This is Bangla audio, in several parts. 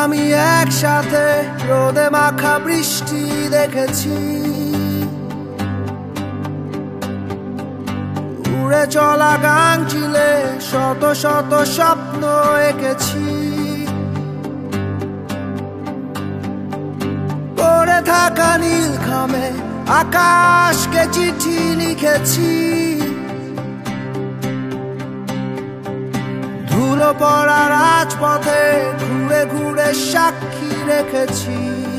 আমি একসাথে রোদে মাখা বৃষ্টি দেখেছি, উড়ে চলা গাঙচিলে শত শত স্বপ্ন এঁকেছি, পড়ে থাকা নীল খামে আকাশকে চিঠি লিখেছি, ধুলো পড়া রাজপথে ঘুরে ঘুরে সাক্ষী রেখেছি,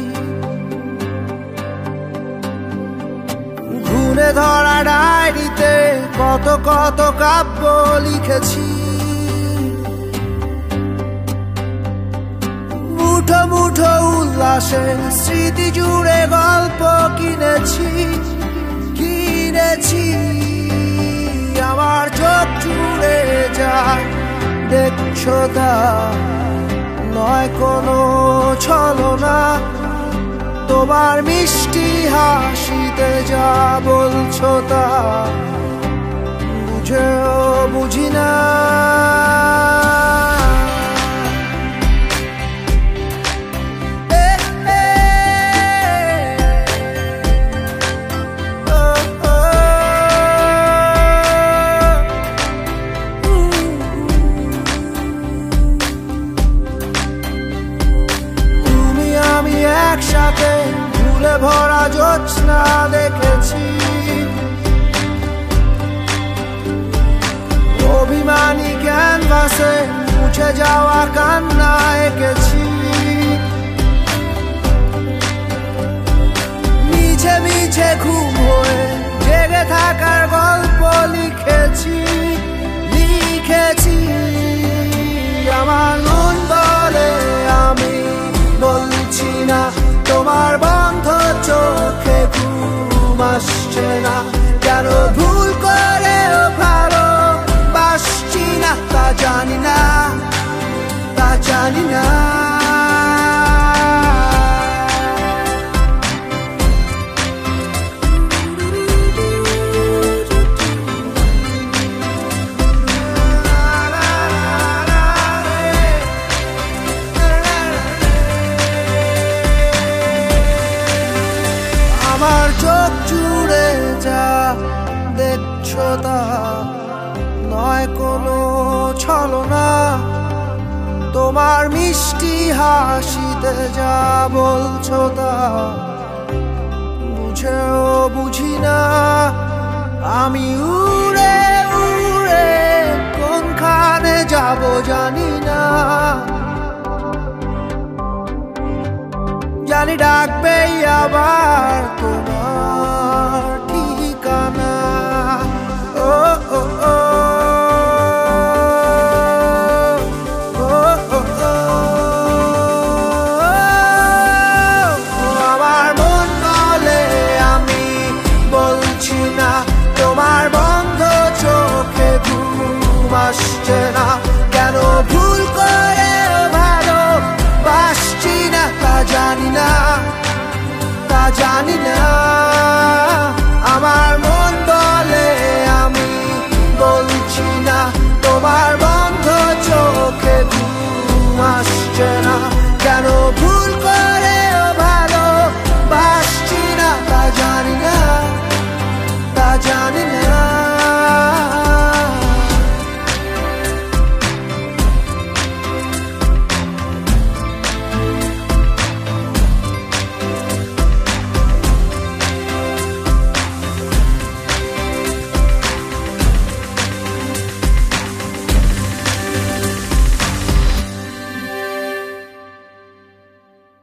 ঘুরে ধরা ডায়েরিতে কত কত কাব্য লিখেছি, মুঠো মুঠো উল্লাসে স্মৃতি জুড়ে গল্প কিনেছি, কিনেছি আমার চোখ জুড়ে যায় দেখছো তা নয় কোনো ছলনা, তোমার মিষ্টি হাসিতে যা বলছো তা বুঝেও বুঝি না। একসাথে ফুলে ভরা জ্যোৎস্না দেখেছি, অভিমানী ক্যানভাসে মুছে যাওয়া কান্না এঁকেছি, মিছে মিছে ঘুম হয়ে জেগে থাকার গল্প লিখেছি, লিখেছি আমার মন বলে আমি বলছি না, তোমার বন্ধ চোখে ঘুম আসছে না, কেন ভুল করেও ভালোবাসছি না তা জানি না, তা জানি না। আমার চোখ জুড়ে যা দেখছো তা নয় কোনো ছলনা, তোমার মিষ্টি হাসিতে যা বলছো তা বুঝেও বুঝি না, আমি উড়ে উড়ে কোনখানে যাব জানি না, জানি ডাকবেই আবার